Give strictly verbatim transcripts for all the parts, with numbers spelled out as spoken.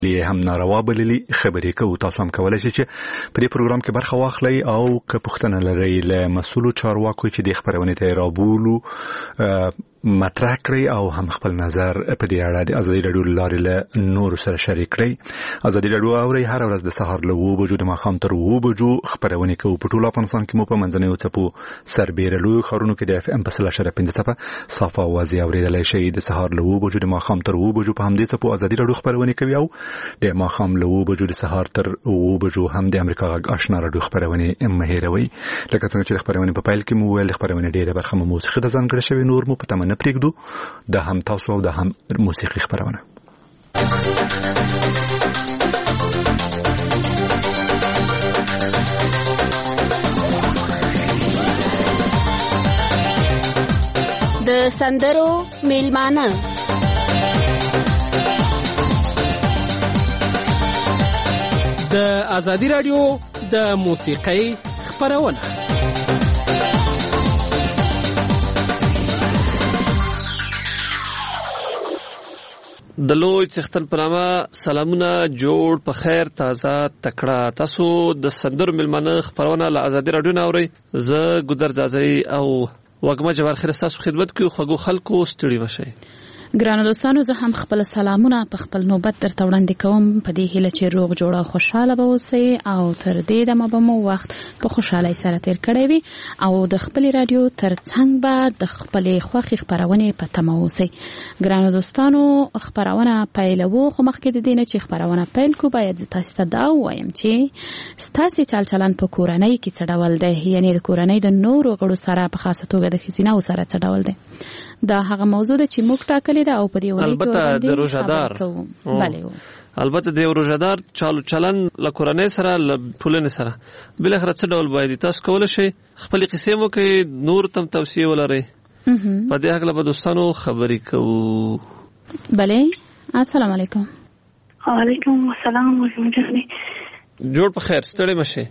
لی هم ناروا بللی خبرې کوو. تاسو هم کولای شئ چې په دې پروګرام کې برخه واخلئ او که پوښتنه لرئ له مسؤلو چارواکو چې د خبرونې ته رابولو مطرح کړئ او هم خپل نظر په دې اړه د ازادي راډیو له لارې له نورو سره شریک کړئ. ازادي راډیو اورئ هر ورځ د سهار له اوه بجو د ماښام تر اوه بجو خبرونه کوو. په ټول افغانستان کې مو په منځنیو څپو سربېره لویو ښارونو کې د اف ام په سل اشاریه پنځه څپه صافه اوازې اورېدلی شئ. د سهار له اوه بجو د ماښام تر اوه بجو په همدې څپو ازادي راډیو خبرونه کوي او د ماښام له اوه بجو د سهار تر اوه بجو هم د امریکا غږ آشنا راډیو خبرونه مه هېروئ. لکه څنګه چې د خبرونې په پیل کې مو وویل، د خبرونې ډېره برخه مو موسیقي ته ځانګړې شوې، نور مو په تمه نه پرېږدو. دا هم تاسو او دا هم موسیقي خبرونه. د سندرو میلمانه د ازادي راډیو د موسیقۍ خبرونه. د لوی څښتن په نامه سلامونه، جوړ په خیر، تازه تکړه. تاسو د سندرو میلمانه خبرونه له ازادي راډیو نه اورئ. زه ګودر ځاځی او وګمه جوار خیر تاسو خدمت کوي. خوږو خلکو ستړي مشئ. ګرانو دوستانو، زه هم خپل سلامونه په خپل نوبت درته وړاندې کوم په دې هیله چې روغ جوړ او خوشاله به اوسئ او تر دې دمه به مو وخت په خوشحالۍ سره تیر کړی وي او د خپلې راډیو تر څنګ به د خپلې خوښې خپرونې په تمه اوسئ. ګرانو دوستانو، خپرونه پیلوو، خو مخکې د دې نه چې خپرونه پیل کړو باید تاسو ته دا ووایم چې ستاسې چال چلند په کورنۍ کې څه ډول دی، یعنې د کورنۍ د نورو غړو سره په خاصه توګه د ښځینه‌و سره څه ډول دی. دا هغه موضوع ده چې موږ ټاکلې ده او په دې ولې کې البته د روزادار بله البته د روزادار چالو چلن له کورنۍ سره له ټولنې سره بل اخر څه ډول باید تاسو کول شي خپل قصې مو کې نور تم توصیه ولرئ. په دې هغه به دوستانو خبرې کوو. بله، السلام علیکم. وعلیکم السلام ورحمت الله. جوړ په خیر، ستړي مشئ.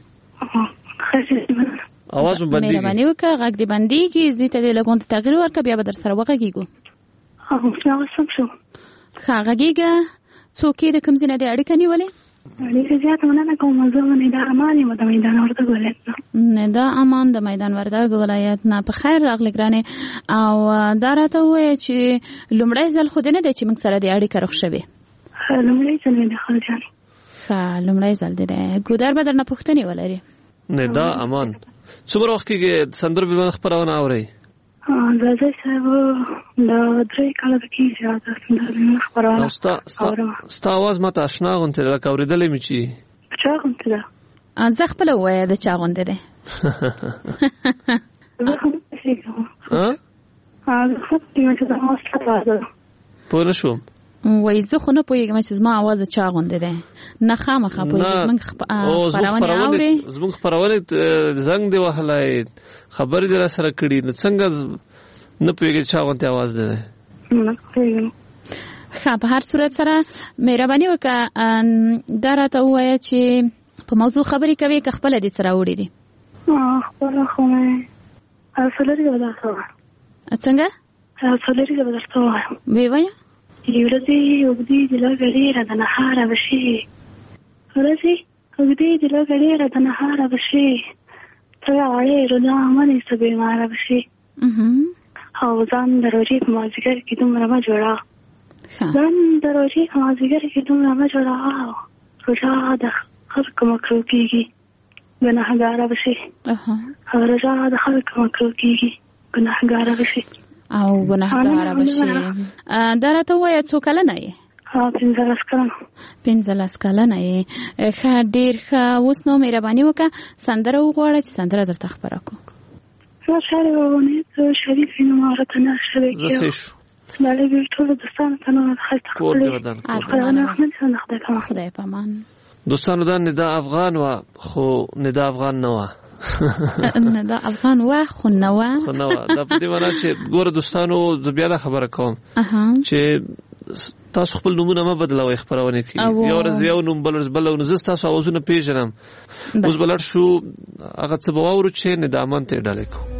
اواز باندې مهرباني وکړه، غږ دې باندېږي، زه ته د لګون ته تغیر ورکړه، بیا به در سره وغږیږو. هغه څنګه سم شو؟ ښه غږیږه. څوک د کوم ځای نه د اړیکه نیولې؟ اړیکه زیاته مننه کوم. زه ندا امان یم د میدان وردګ ولایت نه. ندا امان د میدان وردګ ولایت نه. په خیر راغلی ګرانې. او دا راته ووایه چې لومړی ځل خو دې نه دی چې موږ سره د اړیکه رخ شوې؟ لومړی ځل مې د خالجان. ښه، لومړی ځل دی دی. ګودر به درنه پوښتنې ولري. ندا امان، څومره وخت کې سندرو میلمانه خبرونه اورئ؟ زه صاحب دا درې کاله کېږي دا سندرو میلمانه خبرونه اورم. ستا اواز ماته اشنا غوندې ده، لکه اورېدلی مې چې چا غوندې ده. زه خپله ووایه د چا غوندې دی. زه هم پوهېږم. زه خو پوهېږم چې زما ستا اواز ده. پوه نه شوم. وای زه خو نه پوهېږم چې زما اواز چا غوندې دی. نه خامخا پوهېږم. زموږ خپرونې اورې؟ زموږ خپرونې زنګ دی وهلی، خبرې دې را سره کړي، نو څنګه نه پوهېږې چا غوندې اواز دی؟ نه پوهېږم. ښه، په هر صورت سره مهرباني وکړه دا راته ووایه چې په موضوع خبرې کوې که خپله دې څه راوړي دي؟ خپله خو مې څه لري به درته ووایم. څنګه؟ څه لري به درته ووایم. ویې وایه. ورځې اوږدې د لږه ډېره د نهاره به شي، ورځې اوږدې د لږه ډېره د نهاره به شي، ته وړې روژه منې څه بیماره به شي، او ځان د روژې په مازدیګر کې دومره مه جوړه، ځان د روژې په مازدیګر کې دومره مه جوړه، روژه د خلکو مکروه کېږي ګناهګاره به شي، روژه د خلکو مکروه کېږي ګناهګاره به شي او ګناهګاره به شي. دا راته ووایه څو کلنه یې؟ پنځلس کلنه. پنځلس کلنه یې. ښه، ډېر ښه. اوس نو مهرباني وکړه سندره وغواړه چې سندره درته خپره کړو. زه شاعرې وغواړم شریف نوم راته نه شوی زه شو بله بیر ټولو دوستانو ته نو خسته خپلې خدای په امان. دوستانو دا ندا افغان و خو ندا افغان نه و. ندا افغان و خو نه و خو نه و. دا په دې معنی چې ګوره دوستانو زه بیا دا خبره کوم چې تاسو خپل نومونه مه بدلوئ خپرونه کې. یو ورځ یو نوم بل ورځ بل نو زه ستاسو اوازونه پیژنم. اوس به لاړ شو هغه څه به واورو چې ندا امان ته یې ډالۍ کوو.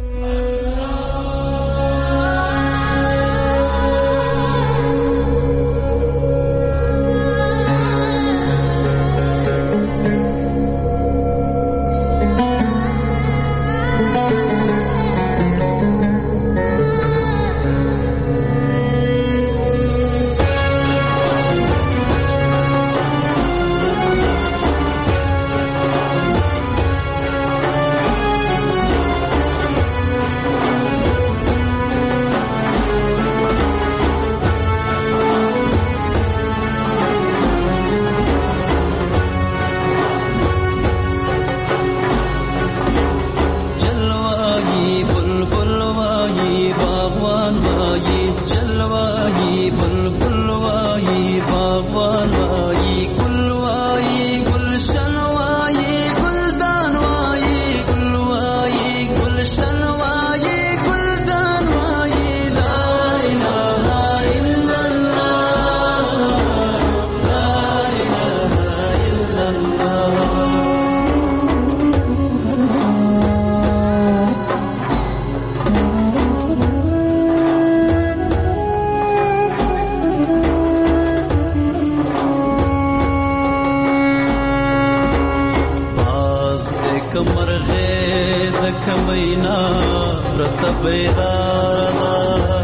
کمرغه د کمینا پرته بیدار ده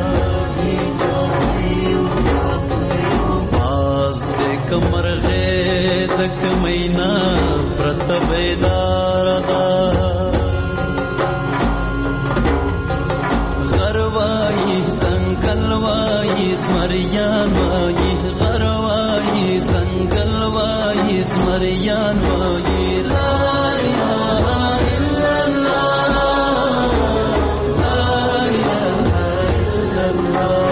باز د کمرغه د کمینا پرته بیدار ده غروای سنگلوای سمریان وای غروای سنگلوای سمریان وای لا اله الا الله لا اله الا الله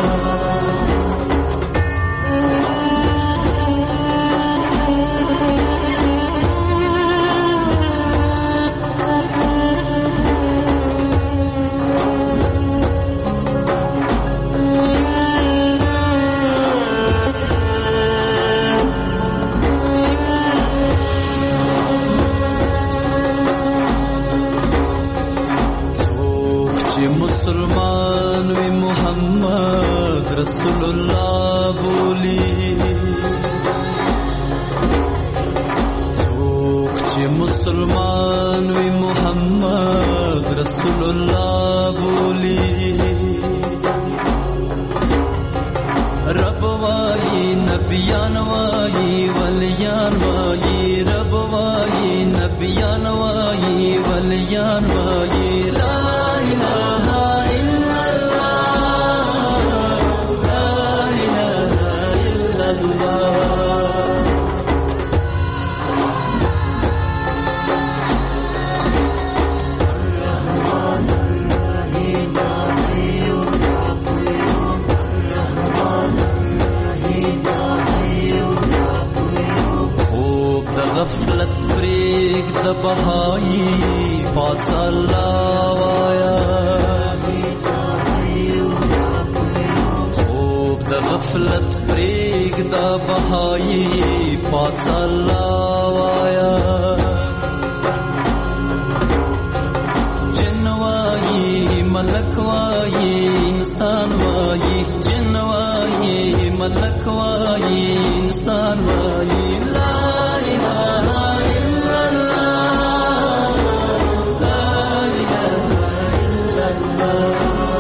مسلمان وی محمد رسول الله بولی څوک چې مسلمان وی محمد رسول الله بولی رب وای نبیان وای ولیان وای رب وای نبیان وای ولیان وای لا اله الا الله لا اله الا الله الرحمن الرحیم یا حی یا قیوم الرحمن الرحیم یا حی یا قیوم خوب د غفلت پریک د بهایی پاک الله غفلت پریگ دا بہائی پاک اللہ وایا جن وائی ملک وائی انسان وائی جن وائی ملک وائی انسان وائی لا الہ الا اللہ لا الہ الا اللہ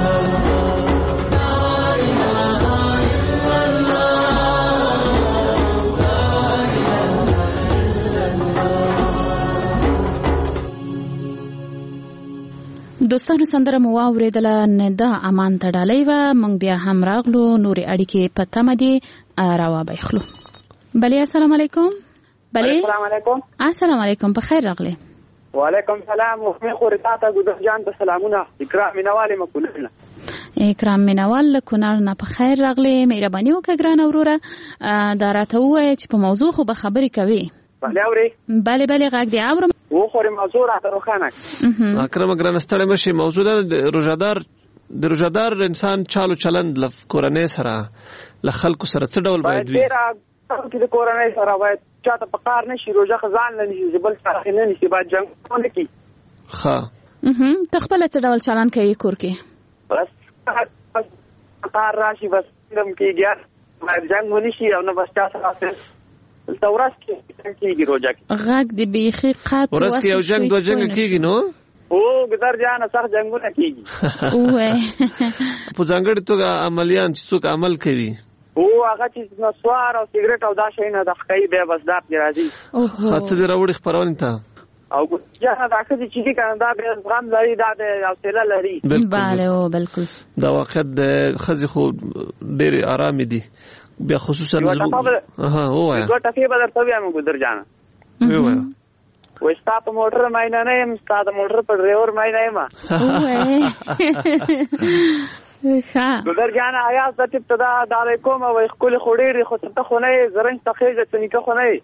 دوستانو سندره مو واوریدله نه د امان تړلې و مونږ بیا هم راغلو نورې اړیکې په تمه دي راوابخلو بلې السلام علیکم بلې السلام علیکم السلام علیکم په خیر راغلی وعلیکم سلام مخمه خوري تاسو ګذر جان ته سلامونه اکرام مینوال مکولنه اکرام مینوال کونال نه په خیر راغلی مهرباني وکړه ګران اوروره دا راته ووایه چې په موضوع خو به خبرې کوي بله اوري بله بله غږ دی اورم و خوري موضوع راته روښانه اکرم ګران ستړی مشي موضوع د روزادار د روزادار انسان چالو چلند ل کورنۍ سره ل خلکو سره څه ډول باید وي چې د کورنۍ سره باید چاته په کار نشي روزه خزان نه نشي بل سره نه نشي باید جنگ نه کی ها اه تخپل څه ډول چلند کوي کور کې بس کار راشي بس کوم کېږي باید جنگ ونی شي او نه بس تاسو راځي ورځ کې کېږي روزه کې غږ د بیخي قات ورځ کې یو جنگ دو جنگ کېږي نو او ګذر جان سخت جنگونه کېږي اوه په ځانګړي توګه عملیان چې څوک عمل کوي او هغه چې نسوار او سیګریټ او دا شی نه د خکې به بس دا پی راځي خاصه دی راوړي خبرونه ته او ګذر دا چې چې کنه دا به غم لري دا د حوصله لري bale او بالکل دا وخت د خزي خو ډېر آرام دي بیا خصوصا اها وای دا ټکی به درته وایم ګذر جان وای وای ستا په موټر مې نه نه يم ستا د موټر په ډرایور مې نه یم وای ها ګذر جان آیا ست ابتدا علیکم او خپل خوري خو ته خو نه زرنګ تخیزه څنګه خو نه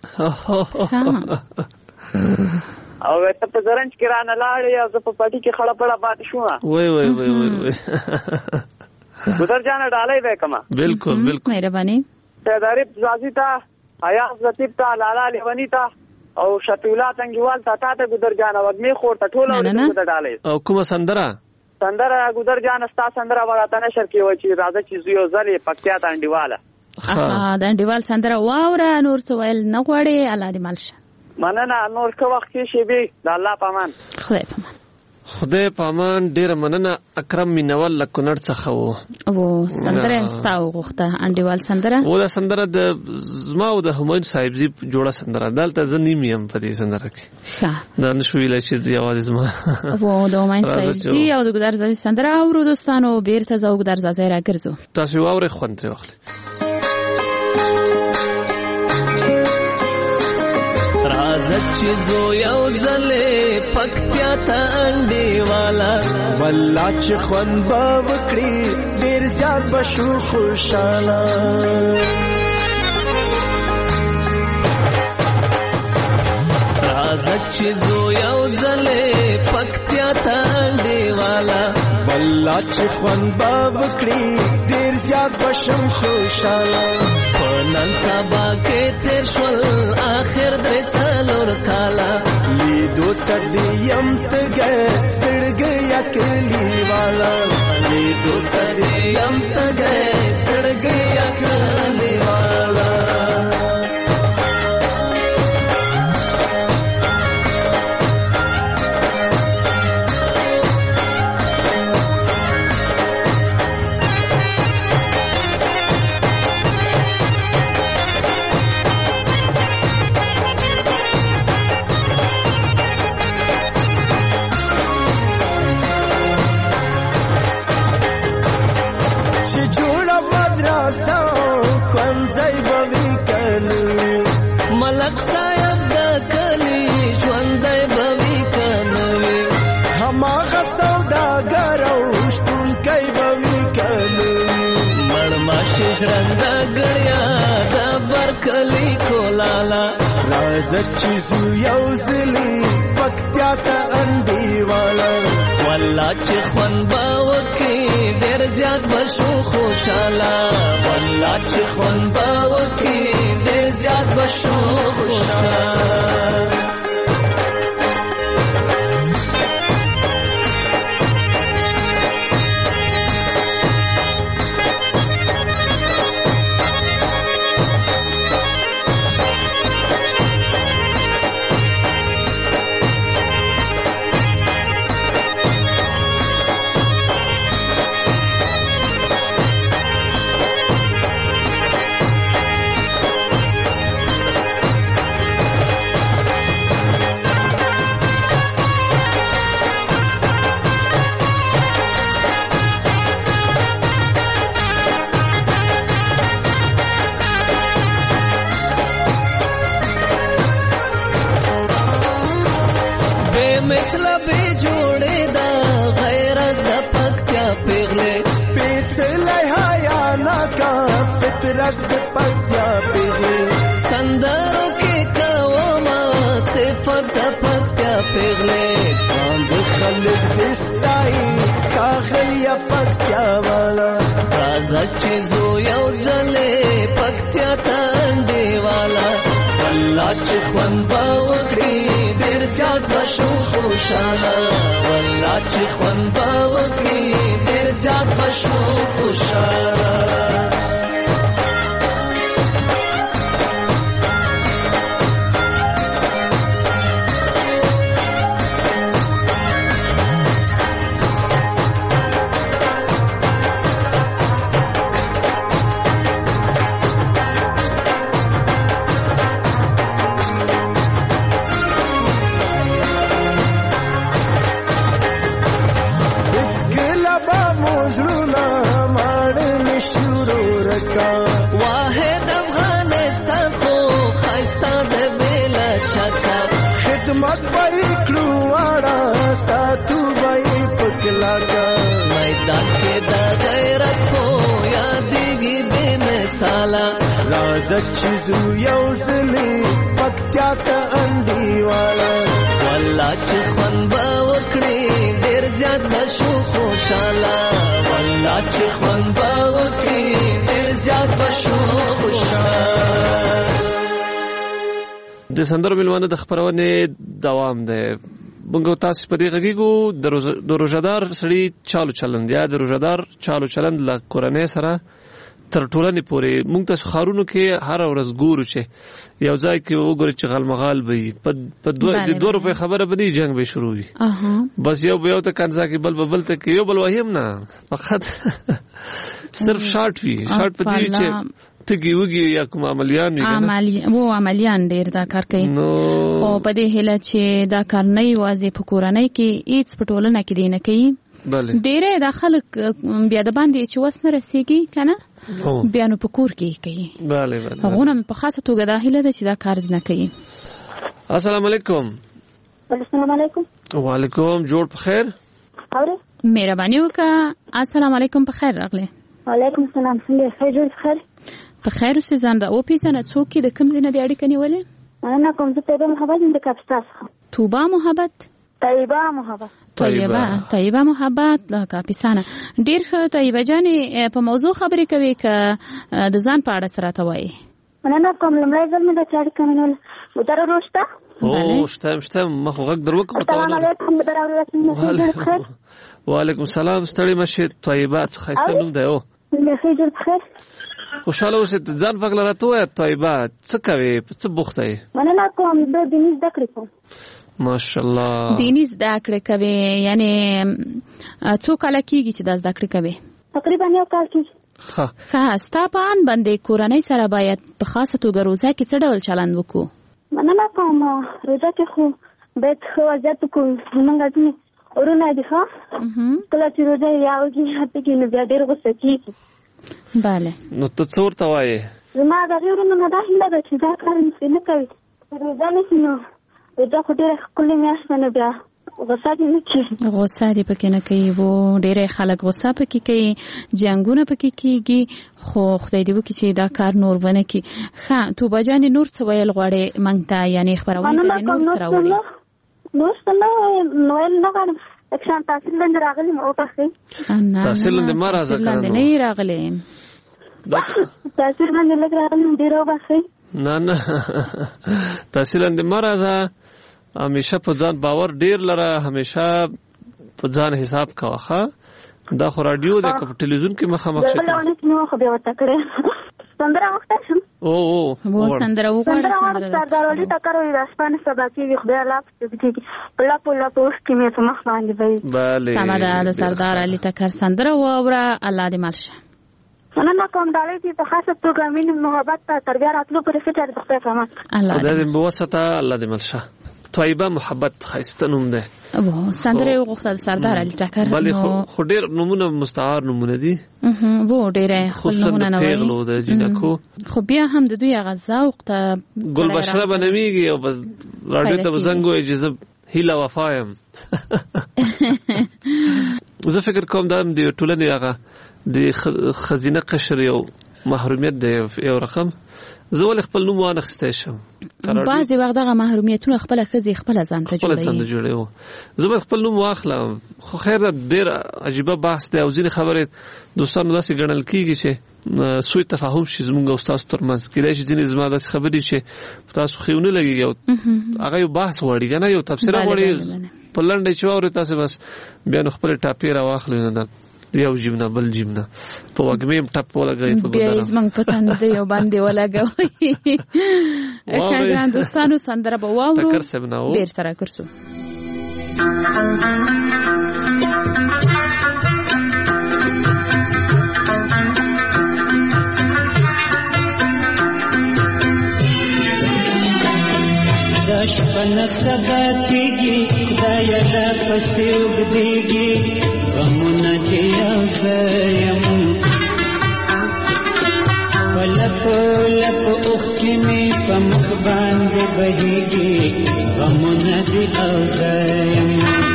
او ته په زرنګ کې را نه لاړې او په پټي کې خړه پړه پاتې شو وای وای وای وای ګذر جان ډالۍ به کما بالکل بالکل مهرباني ته داري ځازي تا آیا ست تا لالا لیونی تا او شتولا څنګهوال تا ته ګذر جان وګمه خور ته ټوله ورته ډالۍ او کومه سندره سندره ګذر جان ستا سندره وراته نشر کې و چې راځي چې زیو زلې پکتیا تانډیواله ها تانډیوال سندره واوره نور څه ویل نه غواړي الله دې مالشه مننه نور که وخت کې شي به د الله پامان خدای پامان خدای پامان ډیر مننه. اکرم مینول له کونړ څخه وو او سندره ستاو غوښته انډیوال سندره و دا سندره د زما او د همایون صاحب زی جوړه سندره دلته زنیم یم په دې سندره کې ښه دا نشو ویلای چې دی आवाज زما و د همایون صاحب زی او د ګدار زی سندره او دوستانو بیرته زو ګدار زی راګرځو تاسو واورې خوند ترې واخلئ. رازت چې زو یو ځلې پکتیا ته انډې والا والله چې خوند به وکړي ډېر زیات به شو خوشحاله رازت چې زو یو ځلې پکتیا ته انډې والا والله چې خوند به وکړي ډېر زیات به شم خوشحاله نن سبا کې تیر شول آخر درې څلور کاله لیدو ته دیم تګه سړګ یا کلی والا لیدو ته دیم تګه سړګ یا کلی والا ملک صاحب دا کلی ژوندی بوي کنوي هماغه سوداګر او شتونکی بوي کنوي مړماشي ژرنده ګړیا دا برکلی کولالا راځه چې زو یو ځلې پکتیا ته انډې والا والله چې خوند به وکړي ډېر زیات به شو خوشحاله والله چې خوند به وکړي ډېر زیات به شو خوشحاله رد پکتیا پیغلی سندروں کے کوما صفت پکتیا پیغلی کاند خلق دستائی کاخلیا پکتیا والا رازا چیزو یو زلے پکتیا تانڈی والا واللہ چی خوان باوکڑی دیر زیاد بشو خوشانا واللہ چی خوان باوکڑی دیر زیاد بشو خوشانا واحد افغانستان خو خیستا د بیلا شکا خدمت بای کلواړه ساتو بای پکلاکا میدان کې د غیرت خو یادېږي بې مثاله راځه چې زو یو ځلې پکتیا ته انډې والا والله چې خوند به وکړي ډېر زیات به شو خوشحاله والله چې خوند به وکړي ډېر زیات به شو خوشحاله. د سندرو مېلمانه د خپرونې دوام دی. موږ تاسو په دې غږیږو د روژهدار سړي چالو چلند یا د روژهدار چالو چلند له کورنۍ سره تر ټولنې پورې موږ تاسو خارونو کې هر ورځ ګورو چې یو ځای کې وګورئ چې غلمغال به په دوه دوه روپۍ خبره به نه جنگ به شروع وي بس یو به یو ته کنځا کې بل بل ته کې یو بل وهم نه فقط صرف شارټ وي شارټ په دې چې تګي وګي یا کوم عملیان وي عملی وو عملیان ډیر دا کار کوي خو په دې هله چې دا کار نه یوازې په کورنۍ کې هیڅ په ټولنه کې دی نه کوي ډیره د خلک بیا د باندې چې وس نه رسیږي کنه بیا نو په کور کې کوي bale bale هغه په خاصه توګه د هله چې دا کار نه کوي. السلام علیکم. السلام علیکم. وعلیکم جوړ په خیر. اوره مهرباني وکړه. السلام علیکم په خیر راغله. وعلیکم السلام. څنګه ښه جوړ په خیر؟ په خیر اوسې ځان را وپیژنه څوک د کوم ځای نه د اړیکې نیولې؟ انا کوم زه طیبه محبت د کاپستاس. توبه محبت طیبه محبت طیبه طیبه محبت له کاپستانه. ډیر ښه طیبه جانې په موضوع خبرې کوي ک د ځان په اړه سره ته وایي. انا کوم لمړی ځل مې د چاړ کمنول مدار روشته او شته شته مخ غږ درو کوم ته. السلام علیکم مدار روشته. وعلیکم السلام ستړي مشه طیبه څه خسته نوم دی او ښه جوړ په خیر. خوشاله اوسې ځان پاک لره ته وایې طیبه څه کوي څه بوخته یې؟ مننه کوم د دیني زده کړې کوم. ماشاءالله دیني زده کړې کوي یعنی څو کاله کېږي چې دا زده کړې کوي؟ تقریبا یو کال کېږي. ښه ښه ستا په ان باندې کورنۍ سره باید په خاصه توګه روزه کې څه ډول چلند وکړو؟ مننه کوم روزه کې خو باید ښه وضعیت وکړو. زموږ ځینې ورونه دي ښه کله چې روزه یې راوځي هلته کې نو بیا ډېر غوسه کېږي. بله نو ته څه ورته وایې؟ زما د هغې ورونو نه دا هیله ده چې دا کار مې نه کوي روزه نه شي نو روزه خو ډېره ښکلې میاشت ده نو بیا غوسه دې نه کېږي. غوسه دې پکې نه کوي و ډېری خلک غوسه پکې کوي جنګونه پکې کېږي خو خدای دې وکړي چې دا کار نور ونه کړي. ښه توبه جانې نور څه ویل غواړې موږ ته یعنې خپرونې ته دې نور څه راوړي؟ نور څه نه ویل نه غواړم اکشان تحصیل لاندې راغلي م وبخښئ. تحصیل لاندې مه راځه تحصیل لاندې نه یې راغلی تحصیل لاندې لږ راغلي م ډېر وبخښئ. نه نه تحصیل لاندې مه راځه همیشه په ځان باور ډېر لره همیشه په ځان حساب کوه ښه. دا خو راډیو دی که په ټلویزیون کې مخامخ شي بله ونه کې مې خو بیا ورته کړې سندره وخته شم او او سندره وغواړه سندره سردار علي ټکر وایي د شپانه سبا کېږي خدای الله پسې کېږي په لپو لپو اوښکې مې په مخ باندې وایي. بله سمه ده د سردار علي ټکر سندره واوره الله دې مل شه. مننه کوم ډالۍ چې په خاصه توګه مینې محبت ته تر بیا راتلو پورې فکر د خدای په امان خدای دې بوسته الله دې مل شه. طیبه محبت ښایسته نوم دی او سندره یې وغوښته د سردار علي ټکر. بلې خو ډېر نومونه مستعار نومونه دي و ډېری خپل نومونه نه وایي پیغلو د جینکو خو بیا هم د دوی هغه ذوق ته ګلبشره به نومیږي او بس راډیو ته به زنګ وایي چې زه هیله وفا یم. زه فکر کوم دا د ټولنې هغه د ښځینه قشر یو محرومیت دی یو رقم. زه ولې خپل نوم وانخیستی شم؟ بعضې وخت دغه محرومیتونه خپله ښځې خپله ځان ته جوړوي. زه باید خپل نوم واخلم خو خیر ده ډېر عجیبه بحث دی او ځینې خبرې دوستانو داسې ګڼل کېږي چې سوء تفاهم شي زموږ او ستاسو ترمنځ. کېدای شي ځینې زما داسې خبرې چې په تاسو ښې ونه لګېږي او هغه یو بحث غواړي که نه یو تبصره غواړي په لنډه چې واورئ تاسې بس بیا نو خپلې ټاپې راواخلئ نه ده یو جیبنه بل جیبنه په وګمې ټپ ولګوي په بیا یې زموږ په تندې یو باندې ولګوي. ښه دوستانو سندره به واورو بېرته راګرځو. دا شپه نه سبا کېږي خدایه دا پسې اوږدېږي غمونه دې یو زه یم په لپو لپو اوښکې مې په مخ باندې بهېږي غمونه دې یو زه یم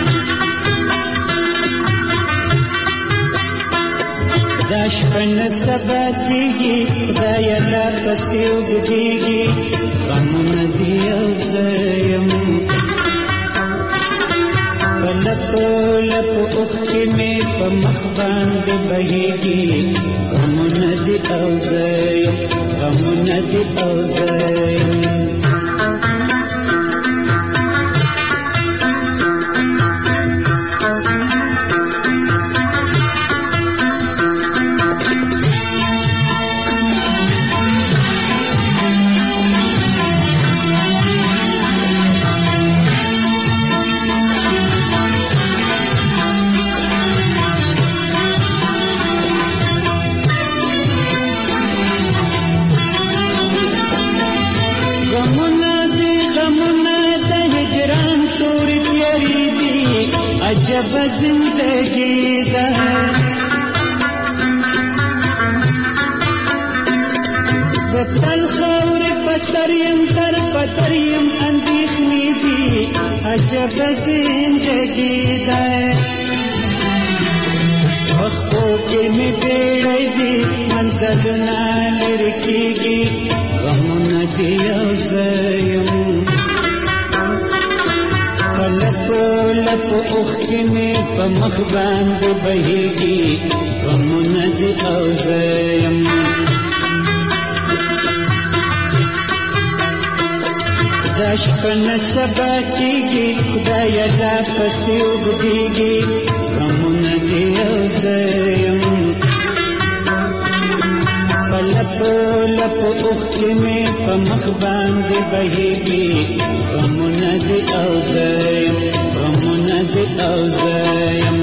دا شپه نه سبا کېږي خدایه دا پسې اوږدېږي غمونه دې یو زه یم په لپو لپو اوښکې مې په مخ باندې بهېږي غمونه دې یو زه یم غمونه دې یو زه یم. عجب زندگی ده زتل خور پسریم تر پتریم اندیخنی دی عجب زندگی ده وختو کې می بیړې دي منزلونه لرکېږي غمونه دي او زیم لپ لپ اوښکې مې په مخ باندې بهېږي غمونه دي او زیم دا شپه نه سبا کېږي خدایه دا پسې اوږدېږي غمونه دي او زیم په لپو لپو اوښکې مې په مخ باندې بهېږي غمونه دي او زیم غمونه دي او زیم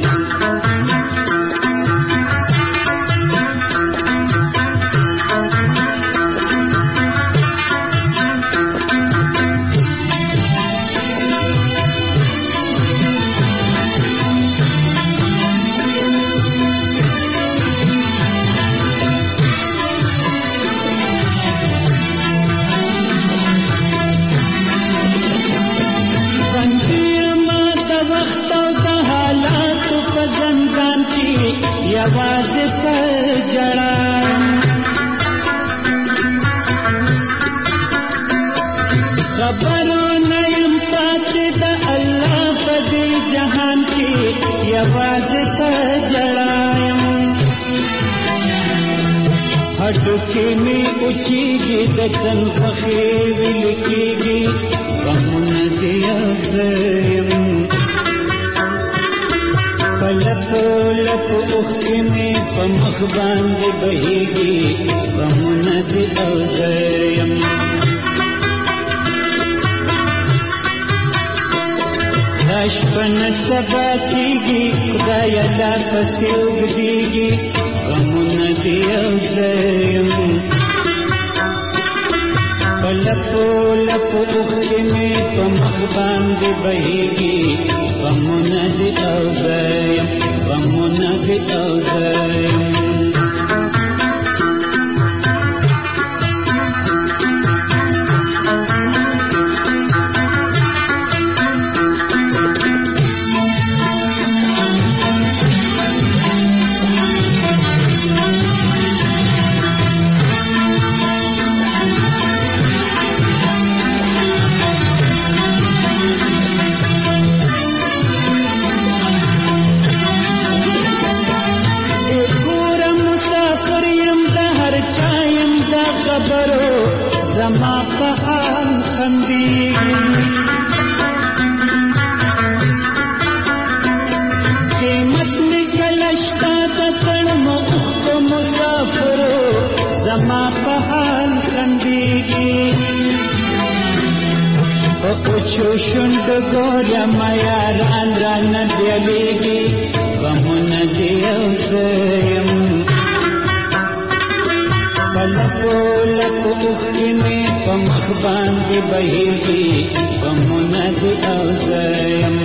یوازې په جړایم خبرونه یم پاتې د الله په دې جهان کې یوازې په جړایم هډوکې مې اوچېږي د تن پښې ویل کېږي غمونه دي او زیم لپو لپو اوښکې مې په مخ باندې بهېږي غمونه دي او زیم دا شپه نه سبا کېږي خدایه دا پسې اوږدېږي غمونه دي او زیم په لپو لپو اوښکې مې په مخ باندې بهېږي غمونه دي او زیم غمونه دي او زیم زما په حال خندېږي قیمت مې کله شته د تړمو اوښکو مسافرو زما په حال خندېږي په اوچو شونډو ګورم یاران رانه بیلیږي غمونه دي او زیم لپو لپو اوښکې مې په مخ باندې بهېږي غمونه دي او زیم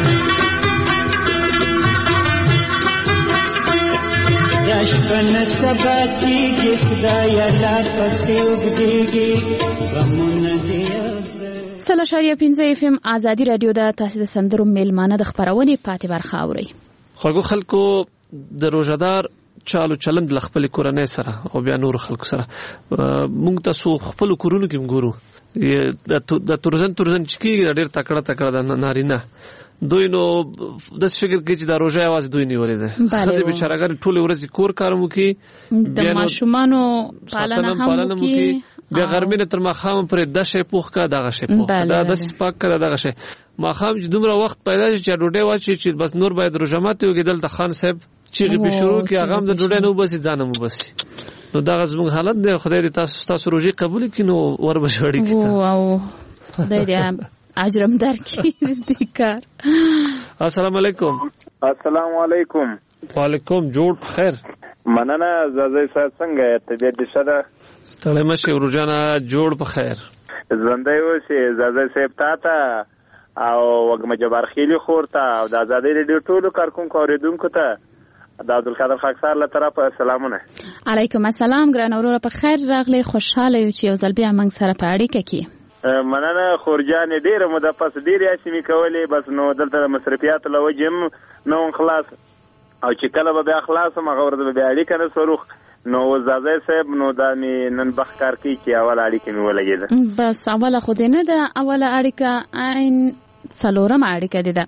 دا شپه نه سبا کېږي خدایه لا پسې اوږدېږي غمونه دي او زیم سل اشاریه پنځه اف ام ازادي رادیو ده. تاسو د سندرو میلمانه د خبرونې پاتې برخه اورئ. خلکو خلکو د روزدار چالو چلند لخپل کورنۍ سره او بیا نور خلکو سره مونږ تاسو خپل کورونو کې ګورو د تورزن تورزن چې کېږي ډېر تکړه تکړه د نارینه دوی نو د فکر کې چې د روزه आवाज دوی نیولې ده خځې بیچارهګان ټول ورځ کور کارمو کې د ماشومانو پالنه هم کې بیا غرمینه تر ماخام پر دشه پوخ کا دغه شی پوخ دا د سپاک کا دغه شی ماخام چې دومره وخت پیدا شي چې ډوډۍ واچي چې بس نور باید روزمات یو دل د خان صاحب چې په شروع کې هغه د ډوډۍ نو بس ځانم بس نو دا زموږ حالت دی. خدای دې تاسو تاسو روزي قبول کړي نو ور بشړی کړه او خدای دې اجرم درکړي دې کار. السلام علیکم. السلام علیکم. وعلیکم جوړ خیر. مننه زازي صاحب څنګه طبيعت دې ښه ده؟ ستړی مشه ورجانه جوړ په خیر. ژوندی اوسې زازي صاحب تا ته او وګم جبار خیلی خورته او د آزادۍ رادیو ټولو کارکونکو اوریدونکو ته د عبدالقادر خاکسار له طرفه سلامونه. علیکم السلام ګران وروره، په خیر راغلی. خوشاله یو چې یو ځل بیا موږ سره په اړیکه کې. مننه خورجان، ډیره موده پس ډیرې اسمې کولې، بس نو دلته د مصرفیاتو له وجې هم نو خلاص او چې کله به بیا خلاص هم هغه ورځ به بیا اړیکه نه سروخ. نو زازای صاحب نو دا مې نن بخ کار کوي چې اوله اړیکه مې ولګېده. بس اوله خو دې نه ده، اوله اړیکه عین څلورمه اړیکه دې ده.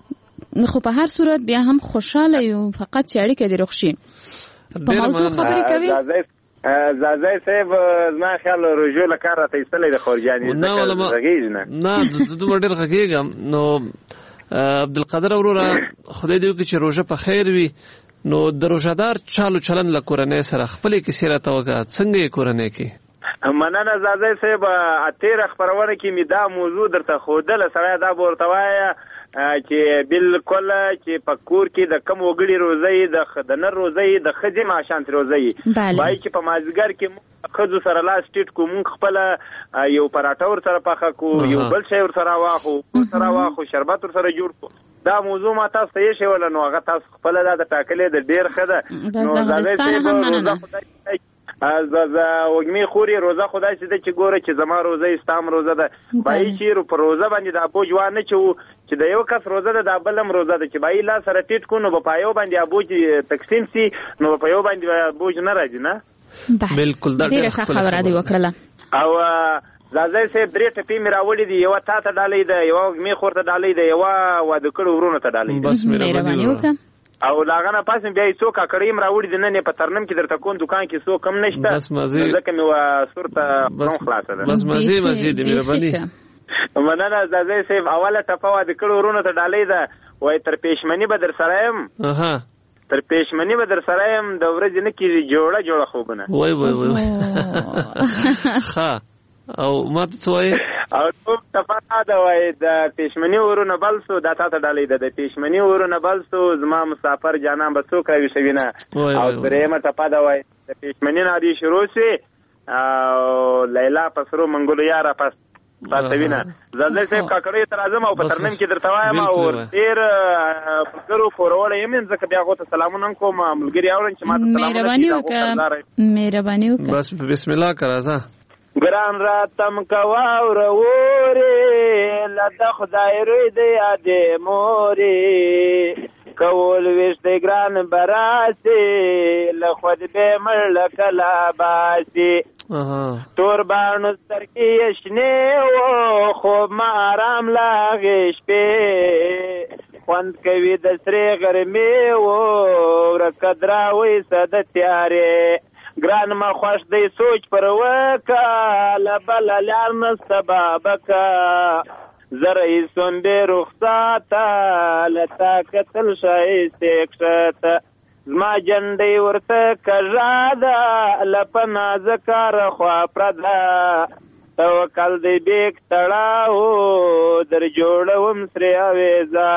خو په هر صورت بیا هم خوشاله یو، فقط چې اړیکه دې روغ شي. په موضوع خبرې کوي زازای صاحب؟ زما خیال روژو له کار راته ایستلی د خورجانې نه غږېږي نه نه دومره ډېر غږېږم. نو عبدالقادر وروره خدای دې وکړي چې روژه په خیر وي. نو د روژهدار چالو چلند له کورنۍ سره خپلې کیسې راته وکړه، څنګه یې کورنۍ کې؟ مننه زازای صاحب. تېره خپرونه کې مې دا موضوع درته ښودله، سړی دا به ورته وایه چې بالکل چې په کور کې د کم وګړي روزي د نر روزي د ښځې معاشانت روزي وایي چې په مازدیګر کې موږ ښځو سره لاس ټیټ کړو، موږ خپله یو پراټه ورسره پخه کړو، یو بل شی ورسره واخو ورسره واخو شربت ورسره جوړ کړو. دا موضوع ما تاسو ته یې شوله، نو هغه تاسو خپله دا د ټاکلې د ډېر ښه ده. نو زازی صاحب روزه خدای از وګمې خوري روزه خدای سي چې ګوره چې زما روزه استام روزه ده بای چې په روزه باندې د ابو جوان چې چې د یو کس روزه ده د بلم روزه ده چې بای لا سره ټیټ کو نو په یو باندې ابو چې تقسیم سي نو په یو باندې بوج نه راځي نه. بالکل دا ډیره خبره دی وکړه. او زازای صاحب درې ټپی مې راوړې دي، یو تا ته ډالۍ ده، یو وګمې خورته ډالۍ ده، یو واده کړو ورونه ته ډالۍ ده. بس مهرباني وکړه. او لاغنه پاسم بیا څو کاکړیم راوړي د نن په ترنم کې درته کوم دکان کې څو کم نشته، بس مزه ځکه مې وا صورت نو خلاصه ده. بس مزه مزه دې مهرباني. مننه زازای صاحب. اوله ټپه وا د کړو ورونه ته ډالۍ ده، وای تر پېشمنی به در سره يم. اها تر پېشمنی به در سره يم، د ورځې نه کیږي جوړه جوړه خوبنه. وای وای وای ها او ما ته څوای او ټول تفاده دا وای د پېشمنی ورونه بلسو د تاسو ډالۍ ده، د پېشمنی ورونه بلسو زما مسافر جانان به څوک راوي شوینه. او درېمه تفاده وای د پېشمنی نه دی شروع سي او لیلا پسرو منګولو یارا پس پاتوینه. زازای صاحب کاکړې تر اعظم او پترنم کې درته وایم او ډیر فکرو فورول یم ځکه بیا غوته سلامونه کوم ملګری اورن چې ما ته مهرباني وکړه. مهرباني وکړه. بس بسم الله کرازه ګران راتم کوا ورورې لته خدای روی دی یادې مورې کول وشته ګران براسي له خود به مړ کلا باسي تور باڼو سترګې شنې و خوب ما آرام لاغې شپې خوند کوي د سرې غرمې و ورکدرا وې سده تیارې ګران ما خوش دی سوچ پر وکا لبل لار نسبا بکا زرعی سنبی رخصاتا لتا کتل شایسته کشتا زما جنڈی ورته کجادا لپنا زکار خوا پردا توکل دی بیک تڑاو در جوڑوم سری آویزا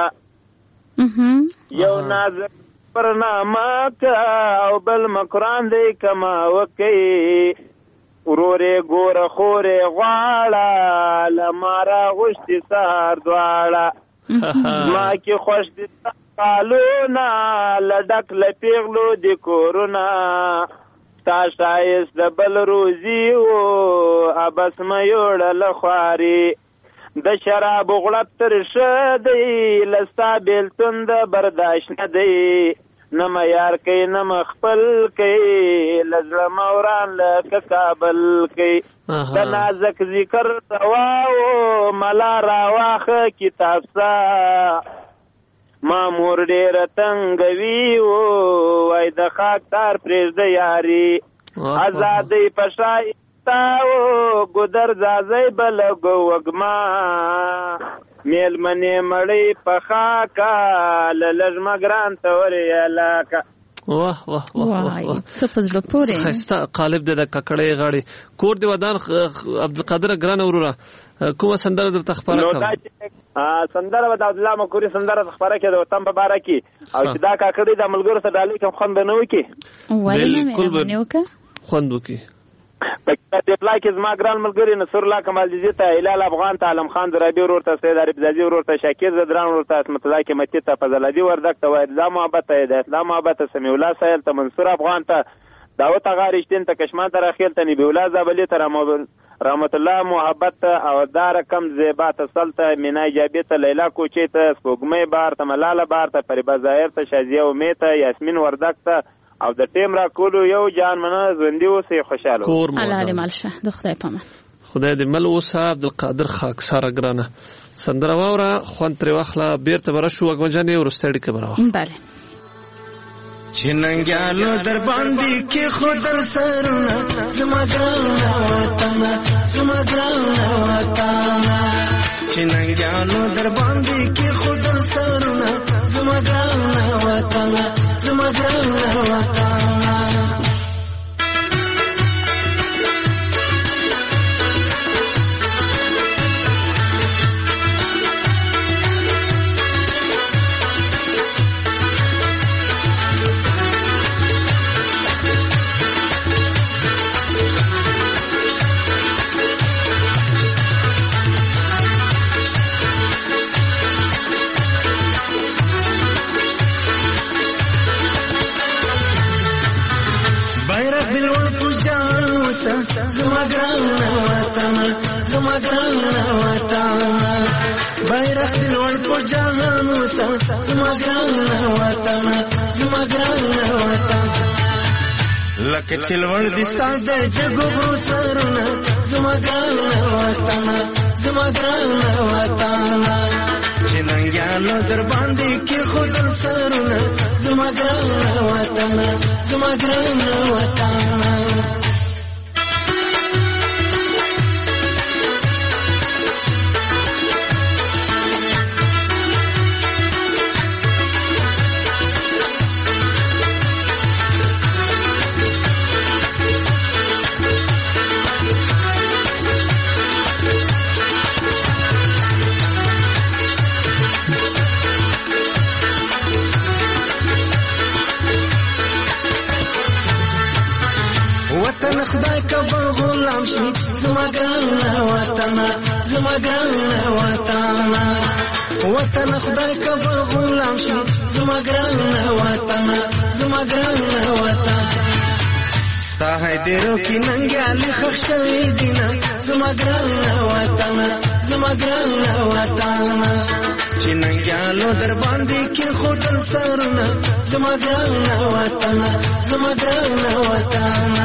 یو نازک پرنامه کا او بل مکران دی کما وکی ورورې ګوره خورې غواړه لمارا غوشتي سهار دواړه ما کې خوش دي قالونه لډک لپیغلو د کورونه تا شایست د بل روزي و ابس ما یوړه لخواري د شراب غړپ تر شه دی لستا بیلتون د برداشت نه دی نم یار کوي نم خپل کوي لزړه موران لکه کابل کوي د نازک ذکر دواو ملا راواخه کتاب سا ما مور ډېره تنګوي وای د خاکدار پرېږده یاري ازادۍ په شای تاو ګودر زازی بلګو وګما میل منی مړی په خاکا لږ مګران توري علاقه. واه واه واه سپس له پوره خسته قالب د ککړې غاړي کور دی ودان عبدالقادر ګران وروره کومه سندره در تخبره کوم ا سندره د عبد الله مکوري سندره تخبره کې د وطن په باره کې او چې دا ککړې د ملګرو سره ډالۍ کوم خوند نه وکي بالکل نه وکي خوند وکي په دپلا کې زما ګران ملګري نصر الله کمالجزي ته هلال افغان ته عالم خان زرابي ورور ته سید عربزادي ورور ته شاکر زدران ورور ته اسمت الله قیمتي ته فضلادي وردک ته وایدلا محبت ته هدایت الله محبت ته سمیع الله سایل ته منصور افغان ته داوود اغا رشتین ته کشمان ته راخیل ته نبی الله زابلی ته رحمت الله محبت ته او دا رقم زیبا ته سلطه مینا ایجابی ته لیلا کوچی ته سپوږمۍ بار ته ملاله بار ته فریبا ظاهر ته شازیه امید ته یاسمین وردک ته او د ټیم را کولو یو جان منه ژوندي اوسئ خوشاله الله دې مل شه د خدای په امان خدای دې مل اوسه عبدالقادر خاکسار ګرانه سندره واوره خوند ترې واخله بیرته به راشو اکبرجانې وروستۍ اړیکه به راواخلو بله چې ننګیالو در باندې کې خودل سرونه زما ګرانه وطنه زما ګرانه وطنه چې ننګیالو در باندې کې خودل سرونه زما ګرانه وطنه زما ګرانه وطنه زما ګرانه وطنه زما ګرانه وطنه بیرغ دې لوړ په جهان وسه زما ګرانه وطنه زما ګرانه وطنه لکه چې لوړ دې ستا د جګو غرو سرونه زما ګرانه وطنه زما ګرانه وطنه چې ننګیالو در باندې کېښودل سرونه زما ګرانه وطنه زما ګرانه وطنه وطن خدای کبا غلام شي زما ګرانه وطنه زما ګرانه وطنه وطن خدای کبا غلام شي زما ګرانه وطنه زما ګرانه وطنه ستا هیدرو کې ننګیالي ښخ شوي دینه زما ګرانه وطنه زما ګرانه وطنه چې ننګیالو در باندې کېښودل سرونه زما ګرانه وطنه زما ګرانه وطنه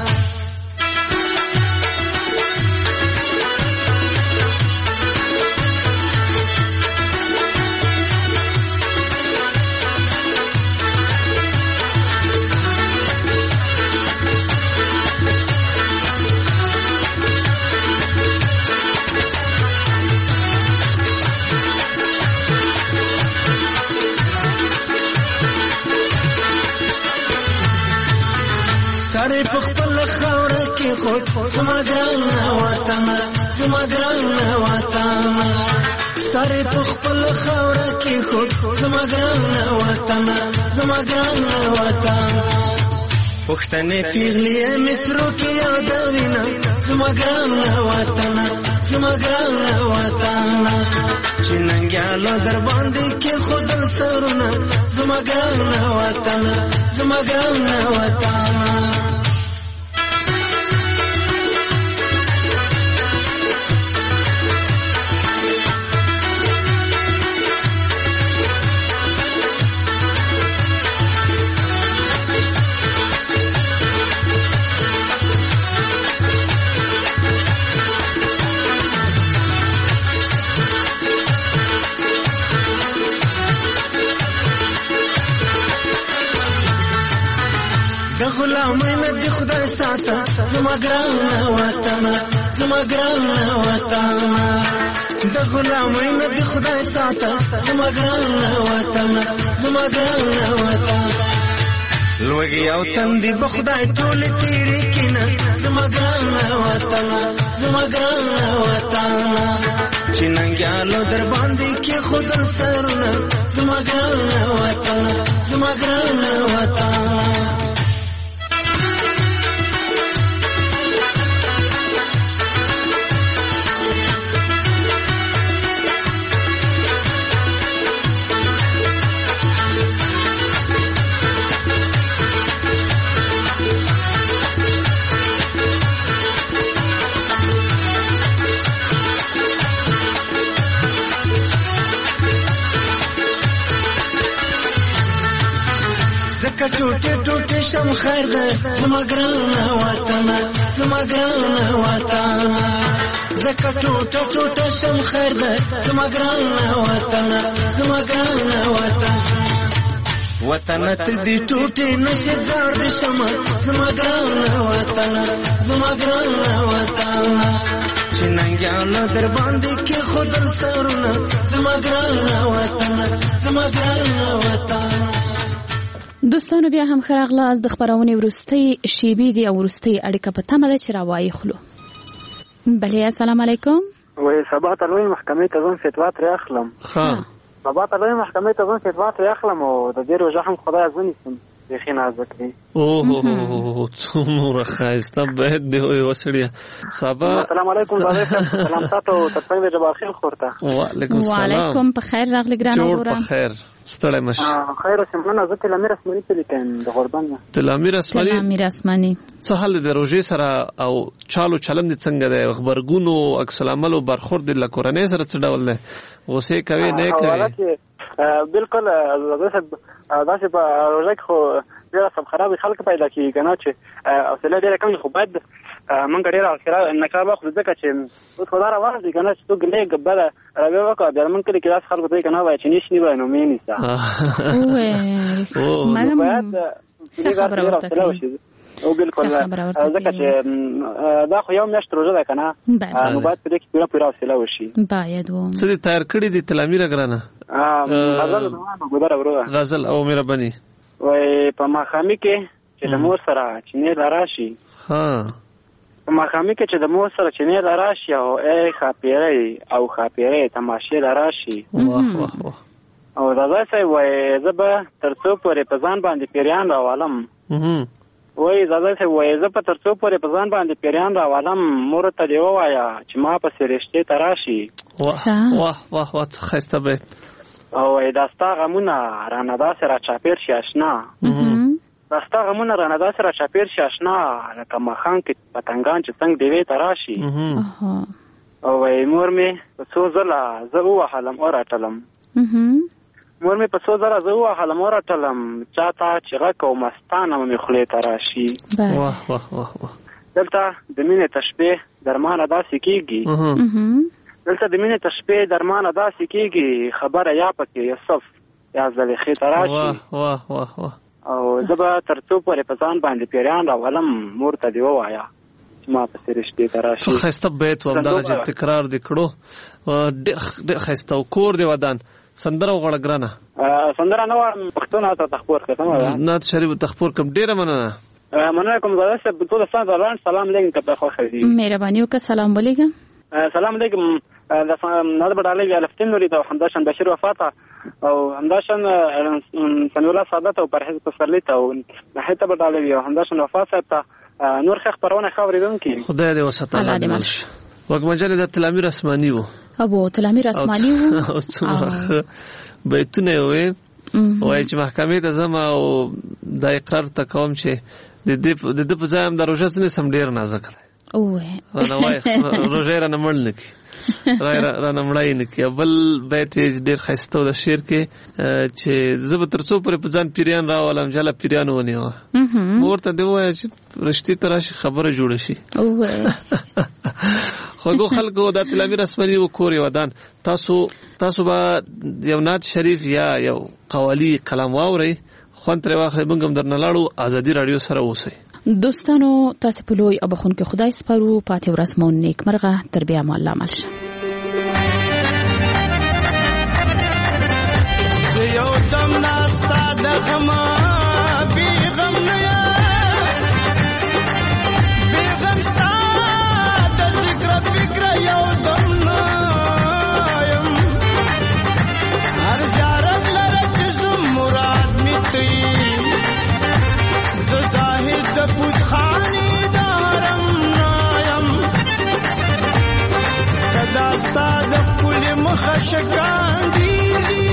سارے پخپل خاوره کې خود زما ګرانه وطنه زما ګرانه وطنه سارے پخپل خاوره کې خود زما ګرانه وطنه زما ګرانه وطنه پښتنې پیغلې مصرو کې یادوینه زما ګرانه وطنه زما ګرانه وطنه چې ننګیالو در باندې کېښودل سرونه زما ګرانه وطنه زما ګرانه وطنه غلامینه دی خدای ساته زما ګرانه وطنه زما ګرانه وطنه د غلامینه دی خدای ساته زما ګرانه وطنه زما ګرانه وطنه لوګي او تندې به خدای ټولې تیرې کینه زما ګرانه وطنه زما ګرانه وطنه چې ننګیالو در باندې کېښودل سرونه زما ګرانه وطنه زما ګرانه وطنه زکه ټوټه ټوټه شم خیر ده زما ګرانه وطن زما ګرانه وطن زکه ټوټه ټوټه شم خیر ده زما ګرانه وطن زما ګرانه وطن وطن ته دې ټوټه نشه زار دې شم زما ګرانه وطن زما ګرانه وطن چې ننګیانو در باندې کې خودل سرونه زما ګرانه وطن زما ګرانه وطن. دوستانو بیا هم خراغلاس د خبرونه ورستي شیبې دی او ورستي اړیکه په تمه ده چې راوایي خلو. بله السلام علیکم. وای سبا ته لوی محکمې ته ځم فتوا ترې اخلم. ها سبا ته لوی محکمې ته ځم فتوا ترې اخلم او د دې روزه هم خدای ازونیسم بخي نازک دی. اوه څومره خایسته بهت دی وسړیا. سبا السلام علیکم سلام تاسو ته څنګه جواب خیر خورته. وعلیکم السلام. وعلیکم په خیر راغلی ګرانه ګوره. په خیر ستړی مشه. خیر سمونه زه تلامیر اسماني ته لیکم د غربان. تلامیر اسماني تلامیر اسماني څه حال د روزي سره او چالو چلند څنګه دی خبرګونو عکس العمل او برخورد د کورنۍ سره څه ډول دی غوسه کوي نه کوي. بالکل داسې په روزه کې خو ډېره سب خراب خلک پیدا کېږي که نه چې حوصله ډېره کمې خو باید مونږ ډېره حوصله نقاب اخلو ځکه چې اوس خو دا روان دي که نه چې څوک لږ بده رویه وکړه بیا مونږ کلي کې داسې خلکو ته یې که نه وایي چې نیش نه وایي نو مې نیسه باید ډېره حوصله وشي. او بالکل ځکه چې دا خو یو میاشت روزه ده که نه نو باید په دې کې پوره پوره حوصله وشي. باید و څه دې تیار کړي دي تلامیره ګرانه غزل ګودره وروه غزل او مهرباني وای په ماښامي کې چې د مور سره چینې راشي. ها په ماښامي کې چې د مور سره چینې راشي او ای خاپیری او خاپیری تماشې راشي. واه واه واه. او دا ځای وای زه به تر څو پورې په ځان باندې پیریان راوالم. وای زاده سه وای زه په تر څو پورې په ځان باندې پیریان راوالم مور ته دی وایا چې ما په سرشته تراشي. واه واه واه واه خسته به او داستا غمونه رانه داسه را چاپیر شي آشنا. داستا غمونه رانه داسه را چاپیر شي آشنا لکه مخان کې پتنګان چې څنګه دی تراشي. او وای مور می په څو ځله زه وحلم او راټلم. مور می په څو ځله زه وحلم او راټلم چاته چې غک او مستانه مې خولې تراشي. واه واه واه واه. دلته د مینې تشبیه درمانه داسې کیږي. دلته د مینې تشبیه درمانه داسې کیږي خبره یا پکې یوسف یا زلیخې تراشي. واه واه واه واه. او زه به تر څو پورې په ځان باندې پیریان راولم مور ته دی ووایا چې ما په سرشته تراشي. څه خسته بیت و دا چې تکرار دکړو ډېر خسته او کور دی ودان سندره وغړه ګرانه سندره نو پښتون ته تخپور کړم نه شریف تخپور کوم ډیره مننه مننه کوم زړه سره ټول ستاسو سلام علیکم ته خو خېږي مهرباني وکړه سلام علیکم. سلام علیکم د نه بدلې الفتن نوري ته همداشن بشیر وفاته او همداشن سنولا سعادت او پرهیز پسرلی ته او نه ته بدلې همداشن وفاته ته نور خخ پرونه خبرېدون کی خدای دې وساته الله دې مالش وګمجل د تلامیر اسماني وو ابو تلامیر اسماني وو او څومره بیتونه وې وای چې محکمې ته زما او د اقرار تکوم چې د دې د دې په ځای هم د روزه سره سم ډیر نازک دی اوه انا وای روزه را نمړل نکی را را نمړای نکی بل بیت ډیر خسته د شعر کې چې زه تر څو پر په ځان پیریان راولم جلا پیریان ونیو مور ته دی وای چې رښتې تراشي خبره جوړ شي اوه خو خلکو د تلامیر اسماني و کور ودان تاسو تاسو به یو نعت شریف یا یو قوالی کلام واوري خوان تر واخه بنګم درنه لاړو ازادي رادیو سره اوسئ. دوستانو تاسو په لوی ابخون کې خدای سپارو پاتې ورسمون نیک مرغه تربیه مو الله ملشه. یو دم ناستا د غم بی غم نه بی غم ستا د ذکر فکر یو دم نه یم هر زیارت لره چې زم مراد می تی ز زاهد د پوت خانی دارم نایم کدا ستا د خپل مخ شکان دیږي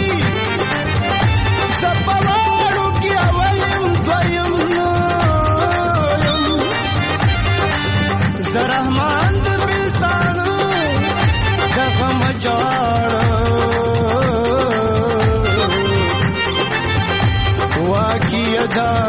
سپوارو کی اولم دویم نایم زرحمان د بلتانو دغم جاړو واقعي ادا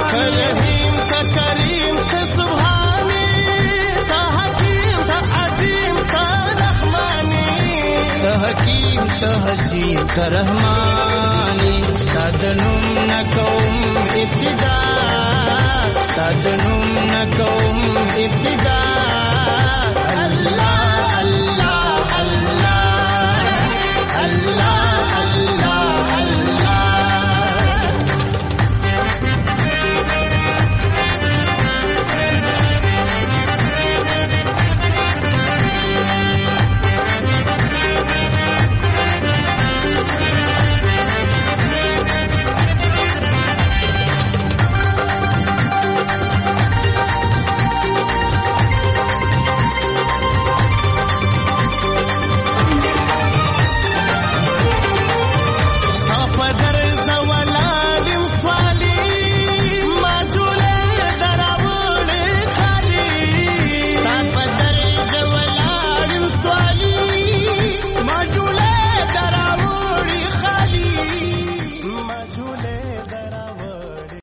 رحیم ته کریم ته سبحانی ته حکیم ته عظیم ته رحمانی ته حکیم ته حسین ته رحمانی تا د نوم نه کوم ابتدا